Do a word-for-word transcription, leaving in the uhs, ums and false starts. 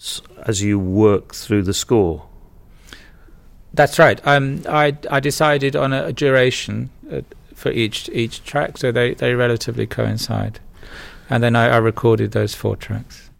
as you work through the score? That's right. Um, I I decided on a, a duration uh, for each each track, so they, they relatively coincide. And then I, I recorded those four tracks.